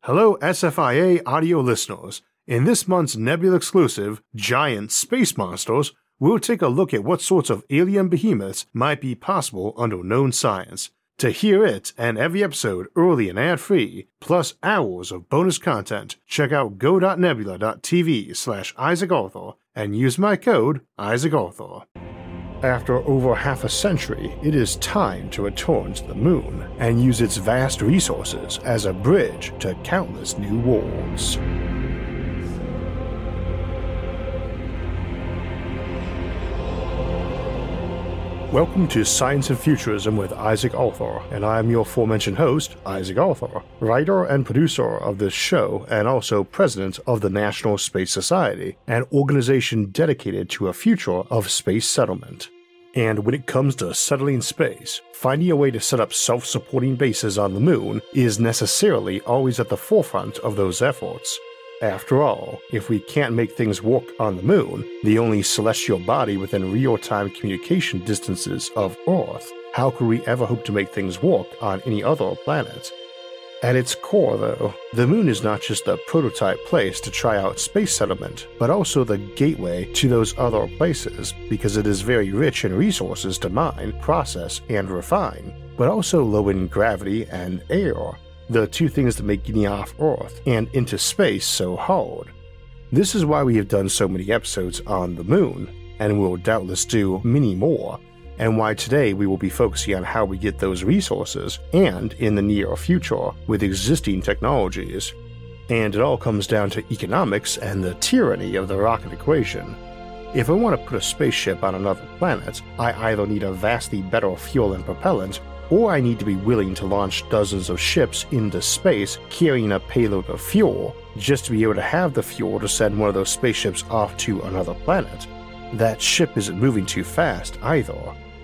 Hello SFIA audio listeners. In this month's Nebula exclusive, Giant Space Monsters, we'll take a look at what sorts of alien behemoths might be possible under known science. To hear it and every episode early and ad-free, plus hours of bonus content, check out go.nebula.tv/IsaacArthur and use my code IsaacArthur. After over half a century, it is time to return to the moon and use its vast resources as a bridge to countless new worlds. Welcome to Science and Futurism with Isaac Arthur, and I am your aforementioned host, Isaac Arthur, writer and producer of this show and also president of the National Space Society, an organization dedicated to a future of space settlement. And when it comes to settling space, finding a way to set up self-supporting bases on the moon is necessarily always at the forefront of those efforts. After all, if we can't make things work on the moon, the only celestial body within real-time communication distances of Earth, how could we ever hope to make things work on any other planet? At its core, though, the moon is not just a prototype place to try out space settlement, but also the gateway to those other places because it is very rich in resources to mine, process, and refine, but also low in gravity and air, the two things that make getting off Earth and into space so hard. This is why we have done so many episodes on the moon, and will doubtless do many more, and why today we will be focusing on how we get those resources, and in the near future, with existing technologies. And it all comes down to economics and the tyranny of the rocket equation. If I want to put a spaceship on another planet, I either need a vastly better fuel and propellant, or I need to be willing to launch dozens of ships into space carrying a payload of fuel, just to be able to have the fuel to send one of those spaceships off to another planet. That ship isn't moving too fast either.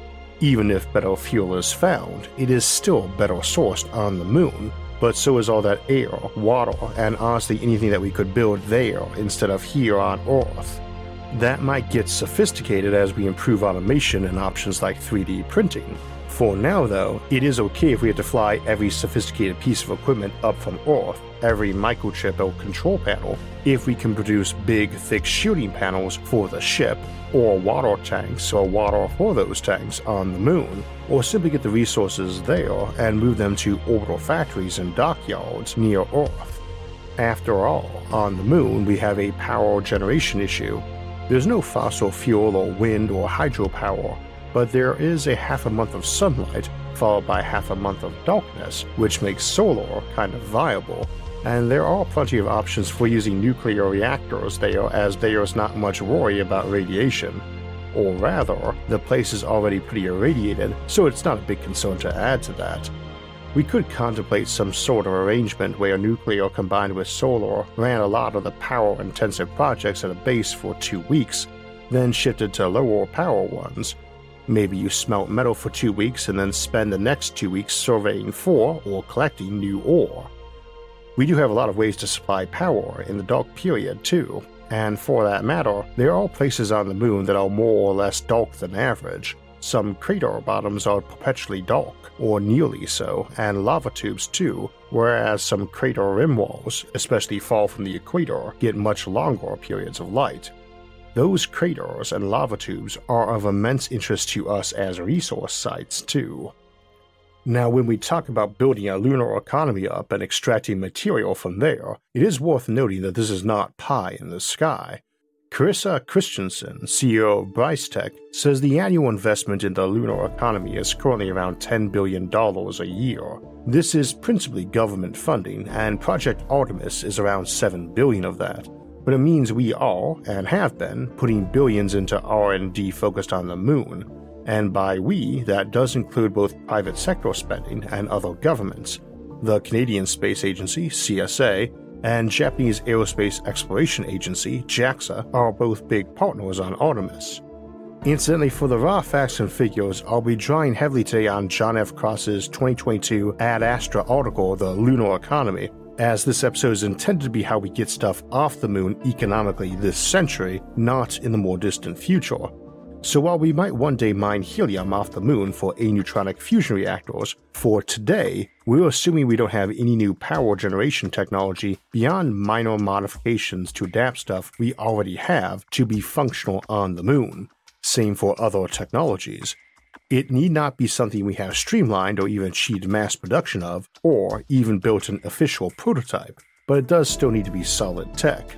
Even if better fuel is found, it is still better sourced on the moon, but so is all that air, water, and honestly anything that we could build there instead of here on Earth. That might get sophisticated as we improve automation and options like 3D printing. For now though, it is okay if we have to fly every sophisticated piece of equipment up from Earth, every microchip or control panel, if we can produce big, thick shielding panels for the ship, or water tanks or water for those tanks on the moon, or simply get the resources there and move them to orbital factories and dockyards near Earth. After all, on the moon we have a power generation issue. There's no fossil fuel or wind or hydropower, but there is a half a month of sunlight followed by half a month of darkness, which makes solar kind of viable, and there are plenty of options for using nuclear reactors there as there is not much worry about radiation. Or rather, the place is already pretty irradiated, so it's not a big concern to add to that. We could contemplate some sort of arrangement where nuclear combined with solar ran a lot of the power-intensive projects at a base for 2 weeks, then shifted to lower power ones. Maybe you smelt metal for 2 weeks and then spend the next 2 weeks surveying for or collecting new ore. We do have a lot of ways to supply power in the dark period too, and for that matter, there are places on the moon that are more or less dark than average. Some crater bottoms are perpetually dark, or nearly so, and lava tubes too, whereas some crater rim walls, especially far from the equator, get much longer periods of light. Those craters and lava tubes are of immense interest to us as resource sites too. Now, when we talk about building a lunar economy up and extracting material from there, it is worth noting that this is not pie in the sky. Carissa Christensen, CEO of Brycetech, says the annual investment in the lunar economy is currently around $10 billion a year. This is principally government funding, and Project Artemis is around $7 billion of that. But it means we are, and have been, putting billions into R&D focused on the moon. And by we, that does include both private sector spending and other governments. The Canadian Space Agency, CSA, and Japanese Aerospace Exploration Agency, JAXA, are both big partners on Artemis. Incidentally, for the raw facts and figures, I'll be drawing heavily today on John F. Cross's 2022 Ad Astra article, The Lunar Economy, as this episode is intended to be how we get stuff off the moon economically this century, not in the more distant future. So while we might one day mine helium off the moon for aneutronic fusion reactors, for today, we're assuming we don't have any new power generation technology beyond minor modifications to adapt stuff we already have to be functional on the moon. Same for other technologies. It need not be something we have streamlined or even achieved mass production of, or even built an official prototype, but it does still need to be solid tech.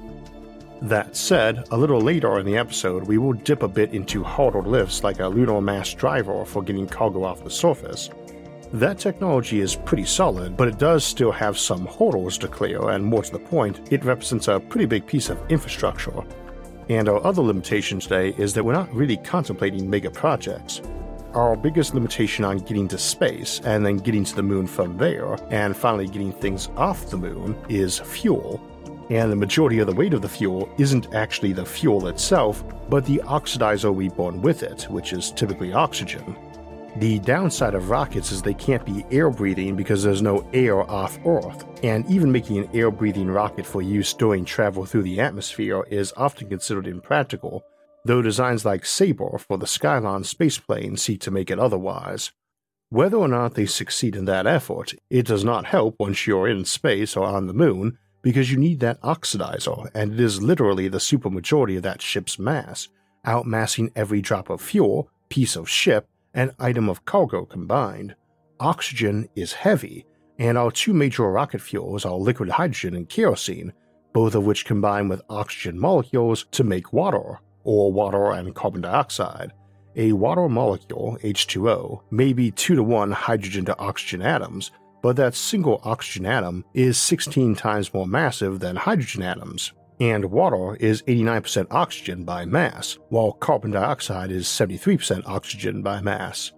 That said, a little later in the episode we will dip a bit into harder lifts like a lunar mass driver for getting cargo off the surface. That technology is pretty solid, but it does still have some hurdles to clear, and more to the point, it represents a pretty big piece of infrastructure. And our other limitation today is that we're not really contemplating mega projects. Our biggest limitation on getting to space and then getting to the moon from there, and finally getting things off the moon, is fuel. And the majority of the weight of the fuel isn't actually the fuel itself, but the oxidizer we burn with it, which is typically oxygen. The downside of rockets is they can't be air-breathing because there's no air off Earth, and even making an air-breathing rocket for use during travel through the atmosphere is often considered impractical, though designs like Sabre for the Skylon spaceplane seek to make it otherwise. Whether or not they succeed in that effort, it does not help once you're in space or on the moon, because you need that oxidizer, and it is literally the supermajority of that ship's mass, outmassing every drop of fuel, piece of ship, and item of cargo combined. Oxygen is heavy, and our two major rocket fuels are liquid hydrogen and kerosene, both of which combine with oxygen molecules to make water, or water and carbon dioxide. A water molecule, H2O, may be 2-to-1 hydrogen to oxygen atoms, but that single oxygen atom is 16 times more massive than hydrogen atoms, and water is 89% oxygen by mass, while carbon dioxide is 73% oxygen by mass.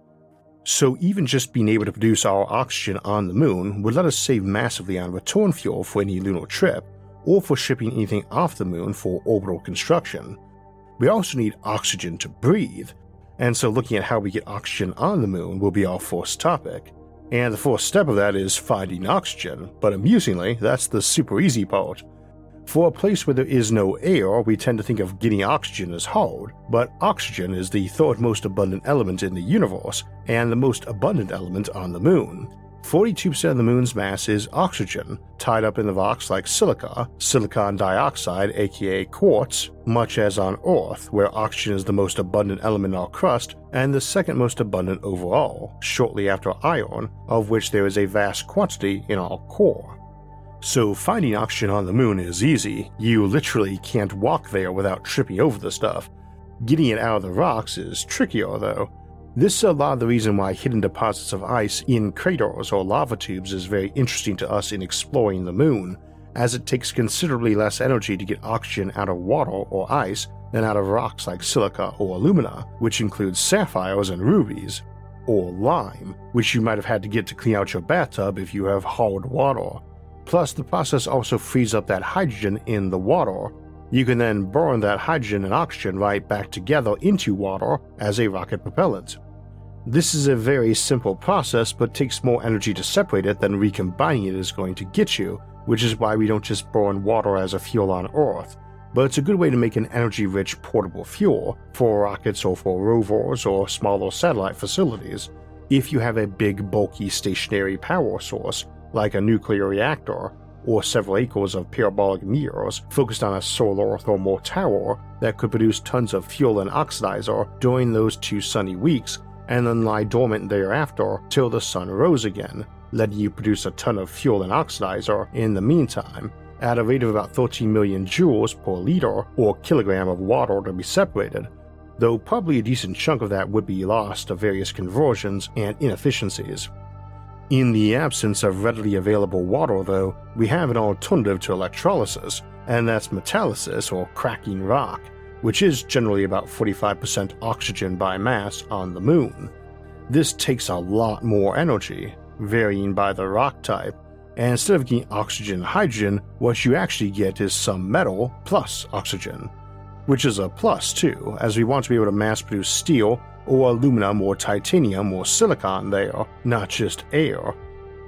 So even just being able to produce our oxygen on the moon would let us save massively on return fuel for any lunar trip, or for shipping anything off the moon for orbital construction. We also need oxygen to breathe, and so looking at how we get oxygen on the moon will be our first topic. And the first step of that is finding oxygen, but amusingly, that's the super easy part. For a place where there is no air, we tend to think of getting oxygen as hard, but oxygen is the third most abundant element in the universe, and the most abundant element on the moon. 42% of the moon's mass is oxygen, tied up in the rocks like silica, silicon dioxide aka quartz, much as on Earth, where oxygen is the most abundant element in our crust and the second most abundant overall, shortly after iron, of which there is a vast quantity in our core. So finding oxygen on the moon is easy, you literally can't walk there without tripping over the stuff. Getting it out of the rocks is trickier though. This is a lot of the reason why hidden deposits of ice in craters or lava tubes is very interesting to us in exploring the moon, as it takes considerably less energy to get oxygen out of water or ice than out of rocks like silica or alumina, which includes sapphires and rubies, or lime, which you might have had to get to clean out your bathtub if you have hard water. Plus, the process also frees up that hydrogen in the water. You can then burn that hydrogen and oxygen right back together into water as a rocket propellant. This is a very simple process, but takes more energy to separate it than recombining it is going to get you, which is why we don't just burn water as a fuel on Earth, but it's a good way to make an energy-rich portable fuel for rockets or for rovers or smaller satellite facilities. If you have a big, bulky, stationary power source, like a nuclear reactor, or several acres of parabolic mirrors focused on a solar thermal tower that could produce tons of fuel and oxidizer during those 2 sunny weeks, and then lie dormant thereafter till the sun rose again, letting you produce a ton of fuel and oxidizer in the meantime, at a rate of about 13 million joules per liter or kilogram of water to be separated, though probably a decent chunk of that would be lost to various conversions and inefficiencies. In the absence of readily available water, though, we have an alternative to electrolysis, and that's metalysis or cracking rock, which is generally about 45% oxygen by mass on the moon. This takes a lot more energy, varying by the rock type, and instead of getting oxygen and hydrogen, what you actually get is some metal plus oxygen, which is a plus too, as we want to be able to mass produce steel or aluminum or titanium or silicon there, not just air.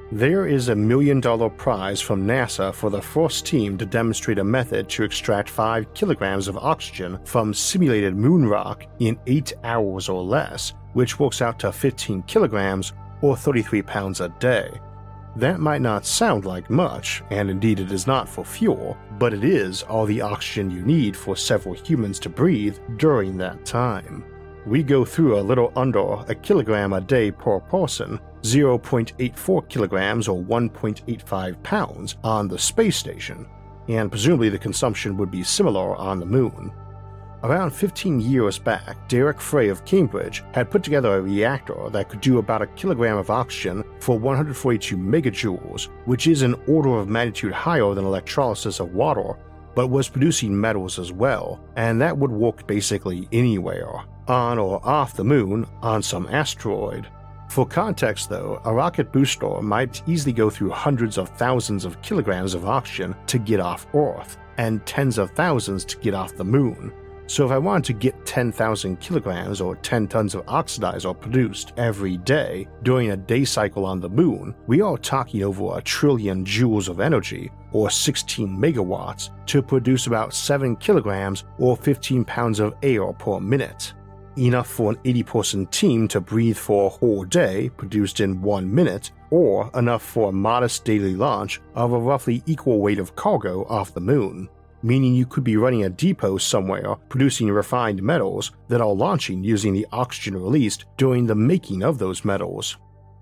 There is $1 million prize from NASA for the first team to demonstrate a method to extract 5 kilograms of oxygen from simulated moon rock in 8 hours or less, which works out to 15 kilograms or 33 pounds a day. That might not sound like much, and indeed it is not for fuel, but it is all the oxygen you need for several humans to breathe during that time. We go through a little under a kilogram a day per person, 0.84 kilograms or 1.85 pounds on the space station, and presumably the consumption would be similar on the moon. Around 15 years back, Derek Frey of Cambridge had put together a reactor that could do about a kilogram of oxygen for 142 megajoules, which is an order of magnitude higher than electrolysis of water, but was producing metals as well, and that would work basically anywhere, on or off the moon, on some asteroid. For context though, a rocket booster might easily go through hundreds of thousands of kilograms of oxygen to get off Earth, and tens of thousands to get off the moon. So if I wanted to get 10,000 kilograms or 10 tons of oxidizer produced every day during a day cycle on the moon, we are talking over 1 trillion joules of energy, or 16 megawatts, to produce about 7 kilograms or 15 pounds of air per minute. Enough for an 80-person team to breathe for a whole day produced in 1 minute, or enough for a modest daily launch of a roughly equal weight of cargo off the moon, meaning you could be running a depot somewhere producing refined metals that are launching using the oxygen released during the making of those metals.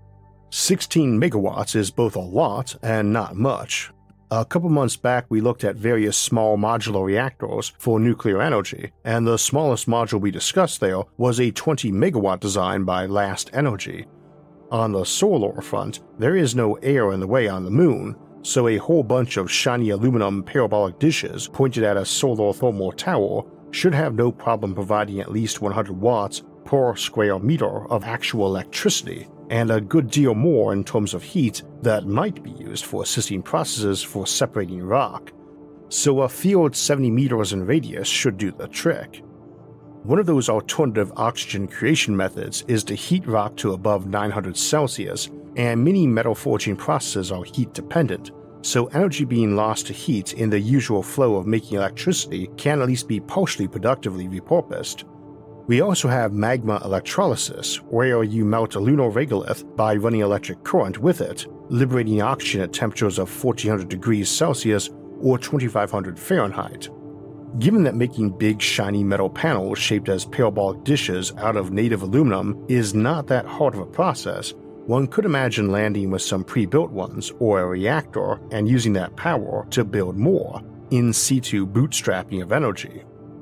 16 megawatts is both a lot and not much. A couple months back we looked at various small modular reactors for nuclear energy, and the smallest module we discussed there was a 20 megawatt design by Last Energy. On the solar front, there is no air in the way on the moon, so a whole bunch of shiny aluminum parabolic dishes pointed at a solar thermal tower should have no problem providing at least 100 watts per square meter of actual electricity, and a good deal more in terms of heat that might be used for assisting processes for separating rock. So a field 70 meters in radius should do the trick. One of those alternative oxygen creation methods is to heat rock to above 900 Celsius, and many metal forging processes are heat dependent, so energy being lost to heat in the usual flow of making electricity can at least be partially productively repurposed. We also have magma electrolysis, where you melt a lunar regolith by running electric current with it, liberating oxygen at temperatures of 1400 degrees Celsius or 2500 Fahrenheit. Given that making big shiny metal panels shaped as parabolic dishes out of native aluminum is not that hard of a process, one could imagine landing with some pre-built ones or a reactor and using that power to build more, in situ bootstrapping of energy.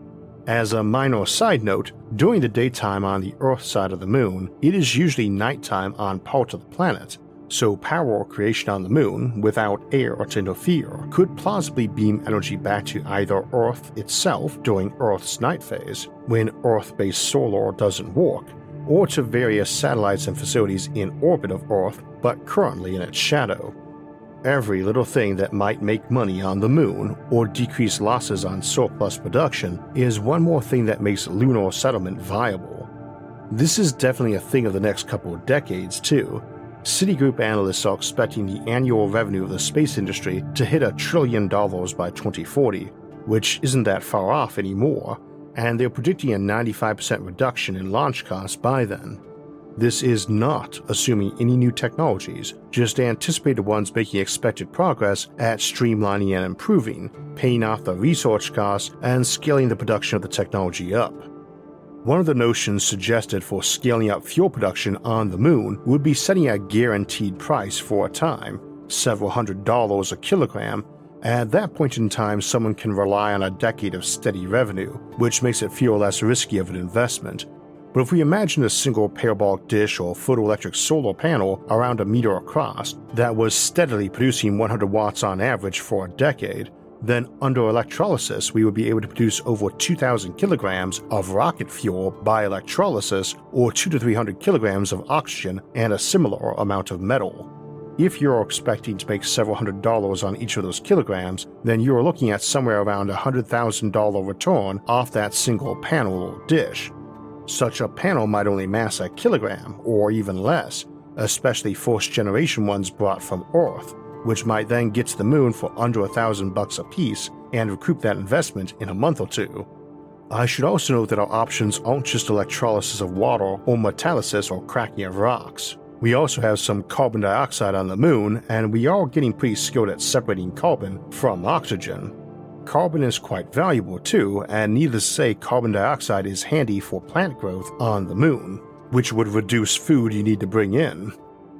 As a minor side note, during the daytime on the Earth side of the moon, it is usually nighttime on parts of the planet, so power creation on the moon, without air to interfere, could plausibly beam energy back to either Earth itself during Earth's night phase, when Earth-based solar doesn't work, or to various satellites and facilities in orbit of Earth but currently in its shadow. Every little thing that might make money on the moon or decrease losses on surplus production is one more thing that makes lunar settlement viable. This is definitely a thing of the next couple of decades too. Citigroup analysts are expecting the annual revenue of the space industry to hit $1 trillion by 2040, which isn't that far off anymore, and they're predicting a 95% reduction in launch costs by then. This is not assuming any new technologies, just anticipated ones making expected progress at streamlining and improving, paying off the research costs, and scaling the production of the technology up. One of the notions suggested for scaling up fuel production on the moon would be setting a guaranteed price for a time, several $100s a kilogram. At that point in time, someone can rely on a decade of steady revenue, which makes it feel less risky of an investment. But if we imagine a single parabolic dish or photoelectric solar panel around a meter across that was steadily producing 100 watts on average for a decade, then under electrolysis we would be able to produce over 2,000 kilograms of rocket fuel by electrolysis, or 200 to 300 kilograms of oxygen and a similar amount of metal. If you're expecting to make several $100s on each of those kilograms, then you're looking at somewhere around a $100,000 return off that single panel or dish. Such a panel might only mass a kilogram, or even less, especially first-generation ones brought from Earth, which might then get to the moon for under $1,000 a piece and recoup that investment in a month or two. I should also note that our options aren't just electrolysis of water or metallysis or cracking of rocks. We also have some carbon dioxide on the moon, and we are getting pretty skilled at separating carbon from oxygen. Carbon is quite valuable too, and needless to say, carbon dioxide is handy for plant growth on the moon, which would reduce food you need to bring in.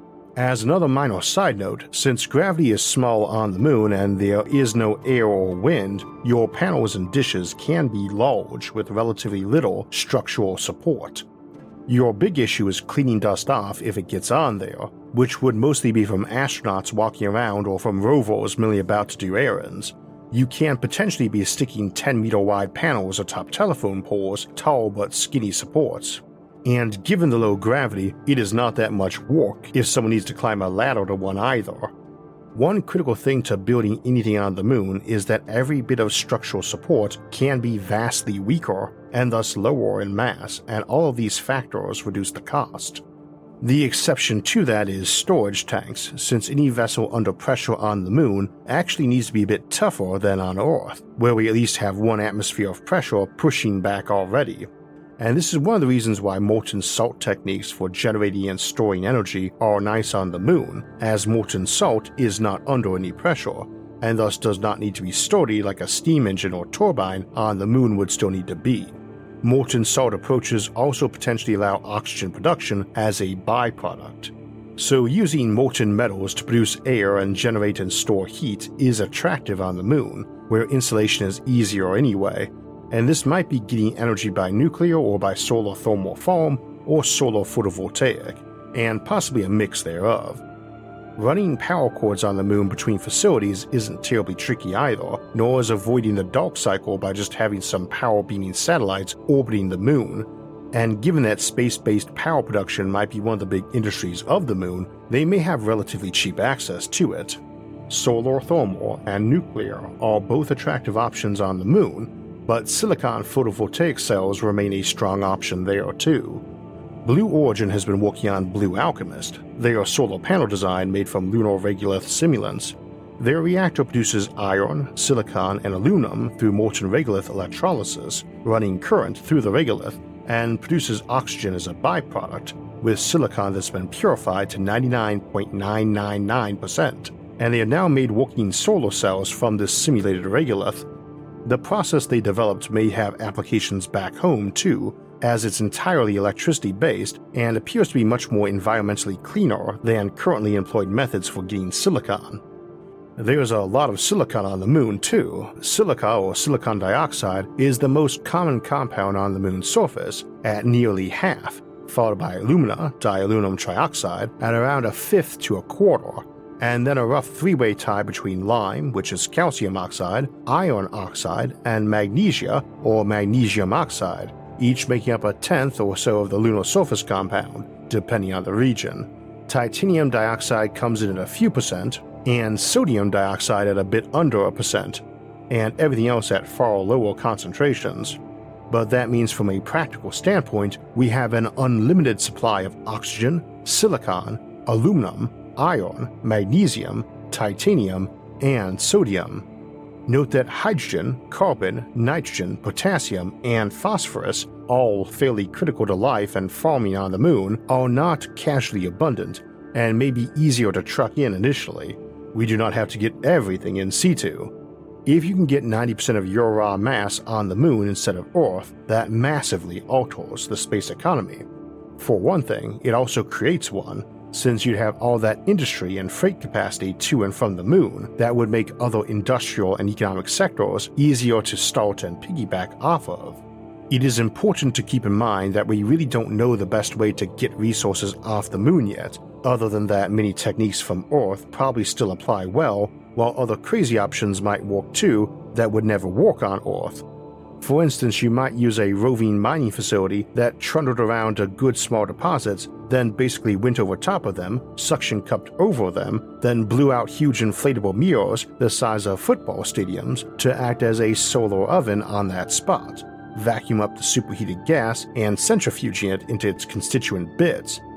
As another minor side note, since gravity is small on the moon and there is no air or wind, your panels and dishes can be large with relatively little structural support. Your big issue is cleaning dust off if it gets on there, which would mostly be from astronauts walking around or from rovers merely about to do errands. You can potentially be sticking 10-meter wide panels atop telephone poles, tall but skinny supports. And given the low gravity, it is not that much work if someone needs to climb a ladder to one either. One critical thing to building anything on the moon is that every bit of structural support can be vastly weaker and thus lower in mass, and all of these factors reduce the cost. The exception to that is storage tanks, since any vessel under pressure on the moon actually needs to be a bit tougher than on Earth, where we at least have one atmosphere of pressure pushing back already. And this is one of the reasons why molten salt techniques for generating and storing energy are nice on the moon, as molten salt is not under any pressure, and thus does not need to be sturdy like a steam engine or turbine on the moon would still need to be. Molten salt approaches also potentially allow oxygen production as a byproduct. So using molten metals to produce air and generate and store heat is attractive on the moon, where insulation is easier anyway, and this might be getting energy by nuclear or by solar thermal farm or solar photovoltaic, and possibly a mix thereof. Running power cords on the moon between facilities isn't terribly tricky either, nor is avoiding the dark cycle by just having some power-beaming satellites orbiting the moon, and given that space-based power production might be one of the big industries of the moon, they may have relatively cheap access to it. Solar thermal and nuclear are both attractive options on the moon, but silicon photovoltaic cells remain a strong option there too. Blue Origin has been working on Blue Alchemist, their solar panel design made from lunar regolith simulants. Their reactor produces iron, silicon, and aluminum through molten regolith electrolysis, running current through the regolith, and produces oxygen as a byproduct, with silicon that's been purified to 99.999%, and they have now made working solar cells from this simulated regolith. The process they developed may have applications back home too, as it's entirely electricity-based and appears to be much more environmentally cleaner than currently employed methods for getting silicon. There's a lot of silicon on the moon too. Silica, or silicon dioxide, is the most common compound on the moon's surface at nearly half, followed by alumina, dialuminum trioxide, at around a fifth to a quarter, and then a rough three-way tie between lime, which is calcium oxide, iron oxide, and magnesia, or magnesium oxide, each making up a tenth or so of the lunar surface compound, depending on the region. Titanium dioxide comes in at a few percent, and sodium dioxide at a bit under 1%, and everything else at far lower concentrations. But that means from a practical standpoint, we have an unlimited supply of oxygen, silicon, aluminum, iron, magnesium, titanium, and sodium. Note that hydrogen, carbon, nitrogen, potassium, and phosphorus, all fairly critical to life and farming on the moon, are not casually abundant and may be easier to truck in initially. We do not have to get everything in situ. If you can get 90% of your raw mass on the moon instead of Earth, that massively alters the space economy. For one thing, it also creates one, since you'd have all that industry and freight capacity to and from the moon that would make other industrial and economic sectors easier to start and piggyback off of. It is important to keep in mind that we really don't know the best way to get resources off the moon yet, other than that many techniques from Earth probably still apply well, while other crazy options might work too that would never work on Earth. For instance, you might use a roving mining facility that trundled around to good small deposits, then basically went over top of them, suction cupped over them, then blew out huge inflatable mirrors the size of football stadiums to act as a solar oven on that spot, vacuum up the superheated gas and centrifuging it into its constituent bits.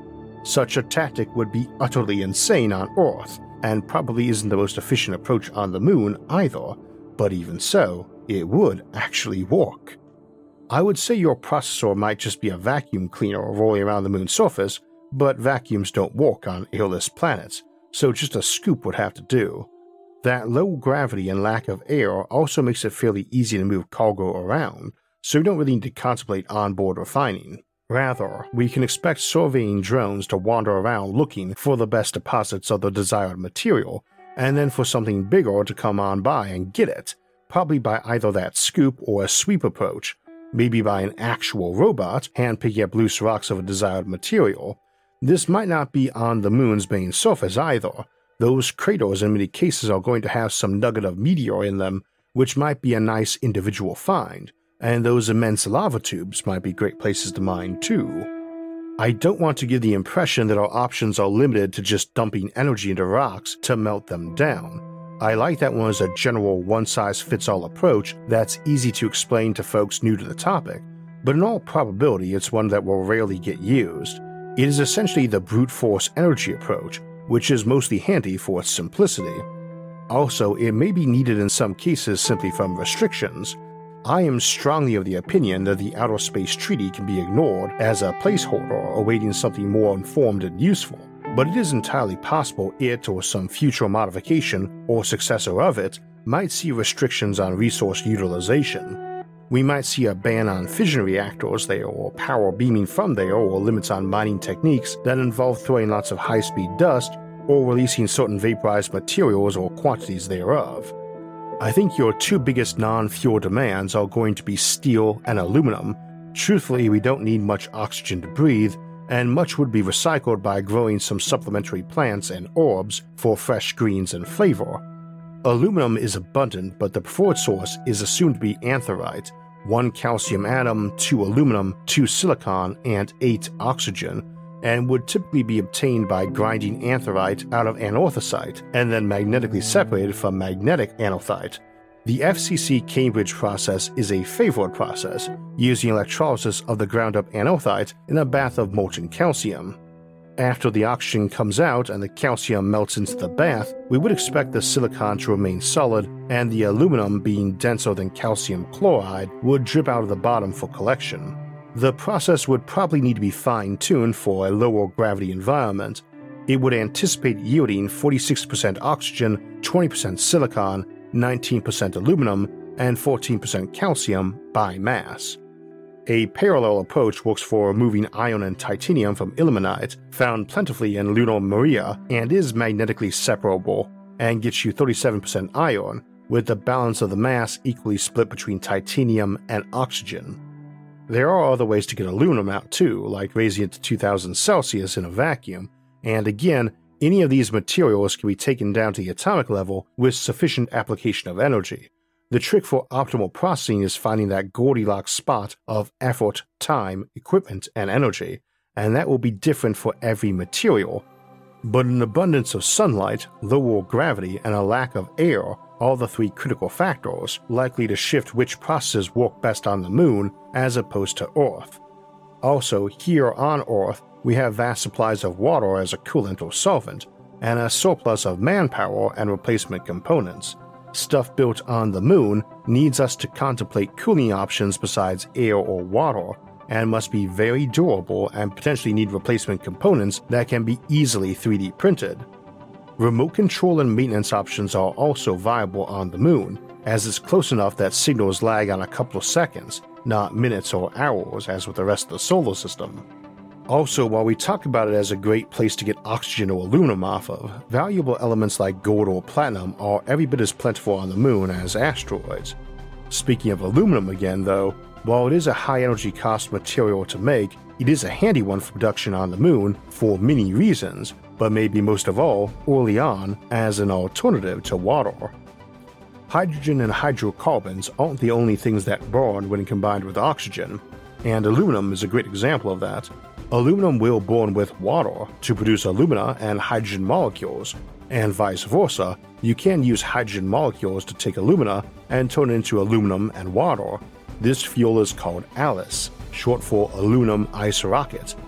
Such a tactic would be utterly insane on Earth, and probably isn't the most efficient approach on the Moon either, but even so, it would actually work. I would say your processor might just be a vacuum cleaner rolling around the Moon's surface, but vacuums don't work on airless planets, so just a scoop would have to do. That low gravity and lack of air also makes it fairly easy to move cargo around, so you don't really need to contemplate onboard refining. Rather, we can expect surveying drones to wander around looking for the best deposits of the desired material, and then for something bigger to come on by and get it, probably by either that scoop or a sweep approach, maybe by an actual robot hand-picking up loose rocks of a desired material. This might not be on the Moon's main surface either. Those craters in many cases are going to have some nugget of meteor in them, which might be a nice individual find, and those immense lava tubes might be great places to mine too. I don't want to give the impression that our options are limited to just dumping energy into rocks to melt them down. I like that one as a general one-size-fits-all approach that's easy to explain to folks new to the topic, but in all probability it's one that will rarely get used. It is essentially the brute force energy approach, which is mostly handy for its simplicity. Also, it may be needed in some cases simply from restrictions. I am strongly of the opinion that the Outer Space Treaty can be ignored as a placeholder awaiting something more informed and useful, but it is entirely possible it or some future modification or successor of it might see restrictions on resource utilization. We might see a ban on fission reactors there, or power beaming from there, or limits on mining techniques that involve throwing lots of high-speed dust or releasing certain vaporized materials or quantities thereof. I think your two biggest non-fuel demands are going to be steel and aluminum. Truthfully, we don't need much oxygen to breathe, and much would be recycled by growing some supplementary plants and herbs for fresh greens and flavor. Aluminum is abundant, but the preferred source is assumed to be anthrite, 1 calcium atom, 2 aluminum, 2 silicon, and 8 oxygen, and would typically be obtained by grinding anthrite out of anorthosite and then magnetically separated from magnetic anorthite. The FCC Cambridge process is a favored process, using electrolysis of the ground-up anorthite in a bath of molten calcium. After the oxygen comes out and the calcium melts into the bath, we would expect the silicon to remain solid, and the aluminum, being denser than calcium chloride, would drip out of the bottom for collection. The process would probably need to be fine-tuned for a lower gravity environment. It would anticipate yielding 46% oxygen, 20% silicon, 19% aluminum, and 14% calcium by mass. A parallel approach works for removing iron and titanium from ilmenite, found plentifully in lunar Maria, and is magnetically separable, and gets you 37% iron, with the balance of the mass equally split between titanium and oxygen. There are other ways to get aluminum out too, like raising it to 2000 Celsius in a vacuum, and again, any of these materials can be taken down to the atomic level with sufficient application of energy. The trick for optimal processing is finding that Goldilocks spot of effort, time, equipment, and energy, and that will be different for every material. But an abundance of sunlight, lower gravity, and a lack of air are the three critical factors likely to shift which processes work best on the Moon as opposed to Earth. Also, here on Earth, we have vast supplies of water as a coolant or solvent, and a surplus of manpower and replacement components. Stuff built on the Moon needs us to contemplate cooling options besides air or water, and must be very durable and potentially need replacement components that can be easily 3D printed. Remote control and maintenance options are also viable on the Moon, as it's close enough that signals lag on a couple of seconds, not minutes or hours as with the rest of the solar system. Also, while we talk about it as a great place to get oxygen or aluminum off of, valuable elements like gold or platinum are every bit as plentiful on the Moon as asteroids. Speaking of aluminum again though, while it is a high energy cost material to make, it is a handy one for production on the Moon for many reasons, but maybe most of all, early on, as an alternative to water. Hydrogen and hydrocarbons aren't the only things that burn when combined with oxygen, and aluminum is a great example of that. Aluminum will burn with water to produce alumina and hydrogen molecules, and vice versa. You can use hydrogen molecules to take alumina and turn it into aluminum and water. This fuel is called ALICE, short for aluminum ice rocket.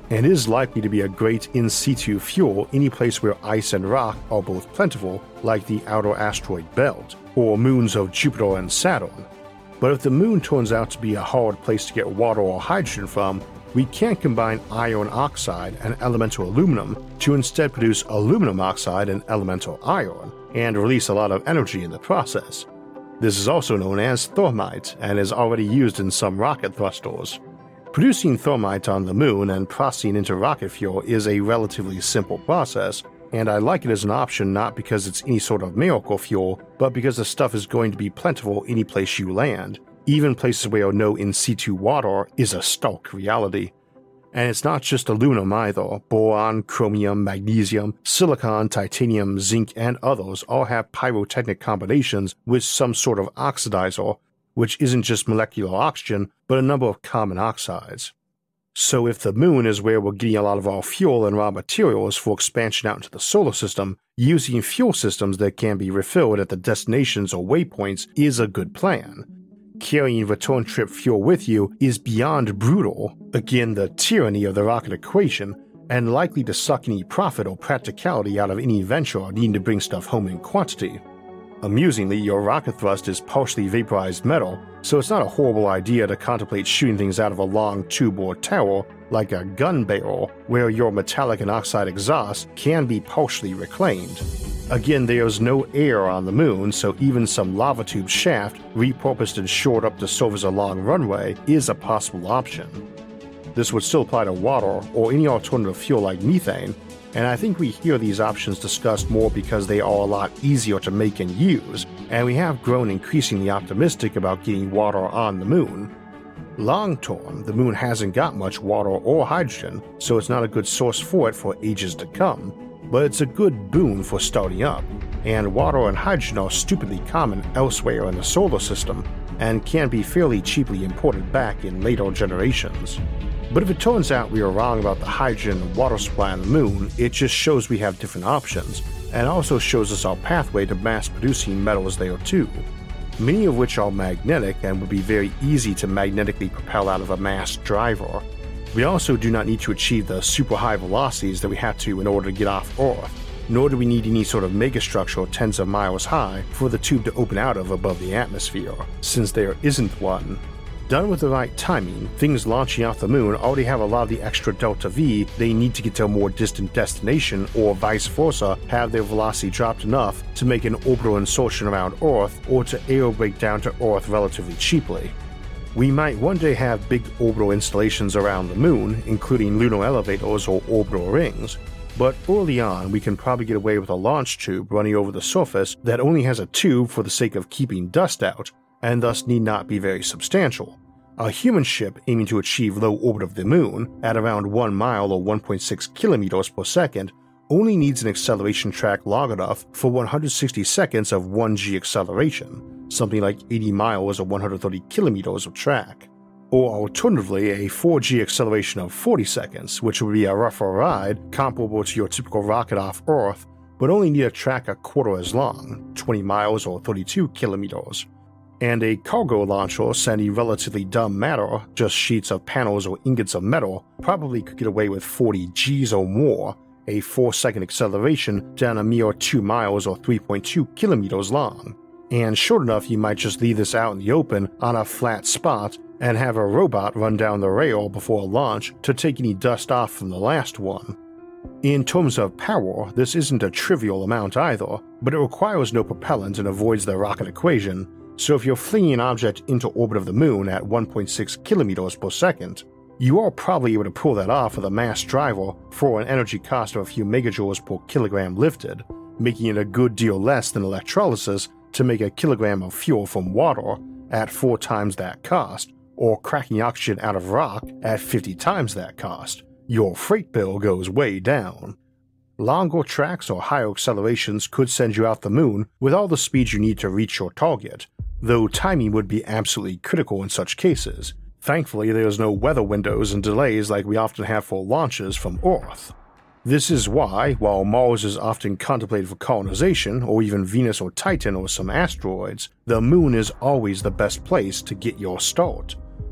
and is likely to be a great in situ fuel any place where ice and rock are both plentiful, like the outer asteroid belt, or moons of Jupiter and Saturn. But if the moon turns out to be a hard place to get water or hydrogen from, we can't combine iron oxide and elemental aluminum to instead produce aluminum oxide and elemental iron, and release a lot of energy in the process. This is also known as thermite and is already used in some rocket thrusters. Producing thermite on the moon and processing into rocket fuel is a relatively simple process, and I like it as an option not because it's any sort of miracle fuel, but because the stuff is going to be plentiful any place you land, even places where no in situ water is a stark reality. And it's not just aluminum either. Boron, chromium, magnesium, silicon, titanium, zinc, and others all have pyrotechnic combinations with some sort of oxidizer, which isn't just molecular oxygen, but a number of common oxides. So if the moon is where we're getting a lot of our fuel and raw materials for expansion out into the solar system, using fuel systems that can be refilled at the destinations or waypoints is a good plan. Carrying return trip fuel with you is beyond brutal, again the tyranny of the rocket equation, and likely to suck any profit or practicality out of any venture needing to bring stuff home in quantity. Amusingly, your rocket thrust is partially vaporized metal, so it's not a horrible idea to contemplate shooting things out of a long tube or tower like a gun barrel, where your metallic and oxide exhaust can be partially reclaimed. Again, there's no air on the moon, so even some lava tube shaft, repurposed and shored up to serve as a long runway, is a possible option. This would still apply to water or any alternative fuel like methane, and I think we hear these options discussed more because they are a lot easier to make and use, and we have grown increasingly optimistic about getting water on the moon. Long term, the moon hasn't got much water or hydrogen, so it's not a good source for it for ages to come, but it's a good boon for starting up, and water and hydrogen are stupidly common elsewhere in the solar system and can be fairly cheaply imported back in later generations. But if it turns out we are wrong about the hydrogen and water supply on the moon, it just shows we have different options, and also shows us our pathway to mass-producing metals there too, many of which are magnetic and would be very easy to magnetically propel out of a mass driver. We also do not need to achieve the super high velocities that we have to in order to get off Earth, nor do we need any sort of megastructure tens of miles high for the tube to open out of above the atmosphere, since there isn't one. Done with the right timing, things launching off the moon already have a lot of the extra delta V they need to get to a more distant destination, or vice versa, have their velocity dropped enough to make an orbital insertion around Earth or to air brake down to Earth relatively cheaply. We might one day have big orbital installations around the moon, including lunar elevators or orbital rings, but early on we can probably get away with a launch tube running over the surface that only has a tube for the sake of keeping dust out, and thus need not be very substantial. A human ship aiming to achieve low orbit of the moon, at around 1 mile or 1.6 kilometers per second, only needs an acceleration track long enough for 160 seconds of 1g acceleration, something like 80 miles or 130 kilometers of track. Or alternatively, a 4g acceleration of 40 seconds, which would be a rougher ride comparable to your typical rocket off Earth, but only need a track a quarter as long, 20 miles or 32 kilometers. And a cargo launcher sending relatively dumb matter, just sheets of panels or ingots of metal, probably could get away with 40 Gs or more, a 4-second acceleration down a mere 2 miles or 3.2 kilometers long. And sure enough, you might just leave this out in the open on a flat spot and have a robot run down the rail before launch to take any dust off from the last one. In terms of power, this isn't a trivial amount either, but it requires no propellant and avoids the rocket equation, so if you're flinging an object into orbit of the moon at 1.6 kilometers per second, you are probably able to pull that off with a mass driver for an energy cost of a few megajoules per kilogram lifted, making it a good deal less than electrolysis to make a kilogram of fuel from water at 4 times that cost, or cracking oxygen out of rock at 50 times that cost. Your freight bill goes way down. Longer tracks or higher accelerations could send you off the moon with all the speed you need to reach your target, though timing would be absolutely critical in such cases. Thankfully, there's no weather windows and delays like we often have for launches from Earth. This is why, while Mars is often contemplated for colonization, or even Venus or Titan or some asteroids, the moon is always the best place to get your start.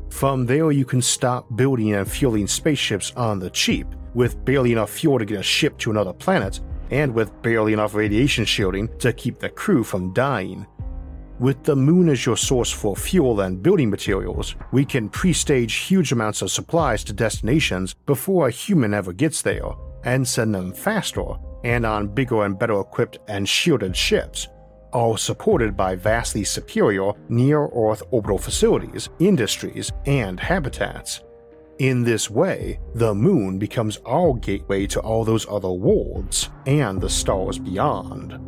From there you can stop building and fueling spaceships on the cheap, with barely enough fuel to get a ship to another planet, and with barely enough radiation shielding to keep the crew from dying. With the moon as your source for fuel and building materials, we can pre-stage huge amounts of supplies to destinations before a human ever gets there, and send them faster and on bigger and better equipped and shielded ships, all supported by vastly superior near-Earth orbital facilities, industries, and habitats. In this way, the moon becomes our gateway to all those other worlds and the stars beyond.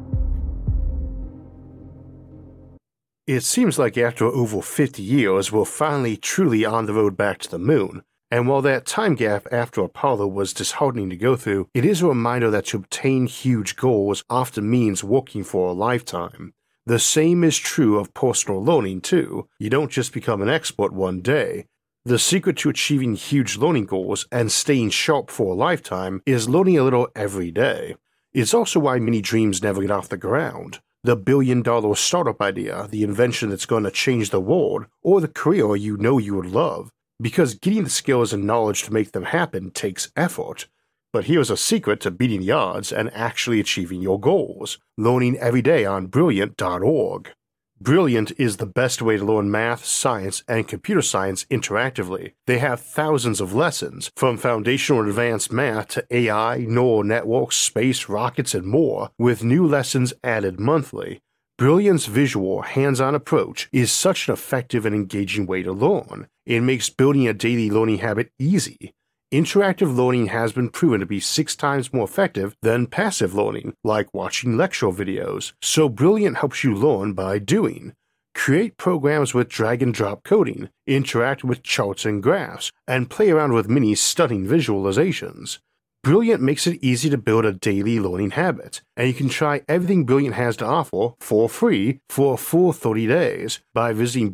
It seems like after over 50 years we're finally truly on the road back to the moon, and while that time gap after Apollo was disheartening to go through, it is a reminder that to obtain huge goals often means working for a lifetime. The same is true of personal learning too. You don't just become an expert one day. The secret to achieving huge learning goals and staying sharp for a lifetime is learning a little every day. It's also why many dreams never get off the ground. The billion-dollar startup idea, the invention that's going to change the world, or the career you know you would love, because getting the skills and knowledge to make them happen takes effort. But here's a secret to beating the odds and actually achieving your goals: learning every day on Brilliant.org. Brilliant is the best way to learn math, science, and computer science interactively. They have thousands of lessons, from foundational and advanced math to AI, neural networks, space, rockets, and more, with new lessons added monthly. Brilliant's visual, hands-on approach is such an effective and engaging way to learn. It makes building a daily learning habit easy. Interactive learning has been proven to be 6 times more effective than passive learning, like watching lecture videos, so Brilliant helps you learn by doing. Create programs with drag-and-drop coding, interact with charts and graphs, and play around with many stunning visualizations. Brilliant makes it easy to build a daily learning habit, and you can try everything Brilliant has to offer for free for a full 30 days by visiting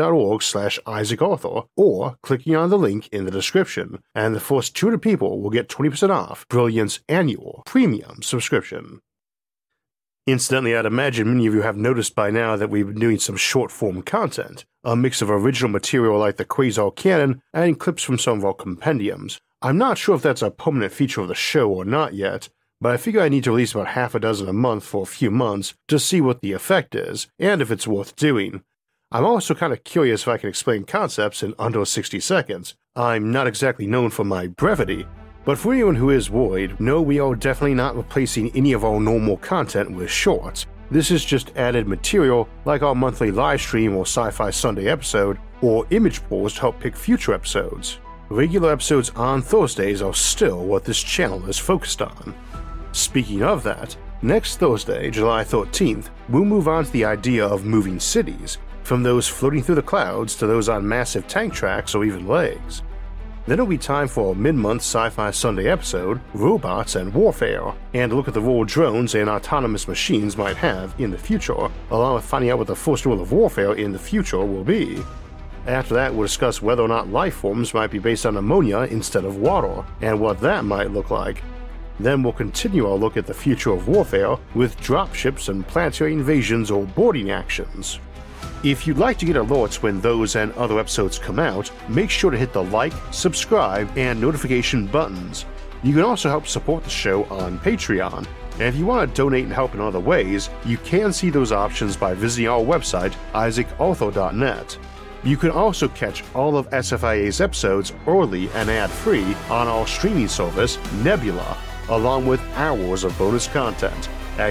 Brilliant.org/IsaacArthur or clicking on the link in the description, and the first 200 people will get 20% off Brilliant's annual premium subscription. Incidentally, I'd imagine many of you have noticed by now that we've been doing some short-form content, a mix of original material like the Quasar Canon and clips from some of our compendiums. I'm not sure if that's a permanent feature of the show or not yet, but I figure I need to release about half a dozen a month for a few months to see what the effect is, and if it's worth doing. I'm also kind of curious if I can explain concepts in under 60 seconds. I'm not exactly known for my brevity, but for anyone who is worried, no, we are definitely not replacing any of our normal content with shorts. This is just added material like our monthly live stream or Sci-Fi Sunday episode, or image polls to help pick future episodes. Regular episodes on Thursdays are still what this channel is focused on. Speaking of that, next Thursday, July 13th, we'll move on to the idea of moving cities, from those floating through the clouds to those on massive tank tracks or even legs. Then it'll be time for a mid-month Sci-Fi Sunday episode, Robots and Warfare, and a look at the role drones and autonomous machines might have in the future, along with finding out what the first rule of warfare in the future will be. After that, we'll discuss whether or not life forms might be based on ammonia instead of water, and what that might look like. Then we'll continue our look at the future of warfare with dropships and planetary invasions or boarding actions. If you'd like to get alerts when those and other episodes come out, make sure to hit the like, subscribe, and notification buttons. You can also help support the show on Patreon, and if you want to donate and help in other ways, you can see those options by visiting our website, IsaacArthur.net. You can also catch all of SFIA's episodes early and ad-free on our streaming service, Nebula, along with hours of bonus content at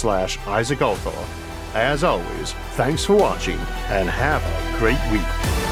go.nebula.tv/IsaacArthur. As always, thanks for watching and have a great week.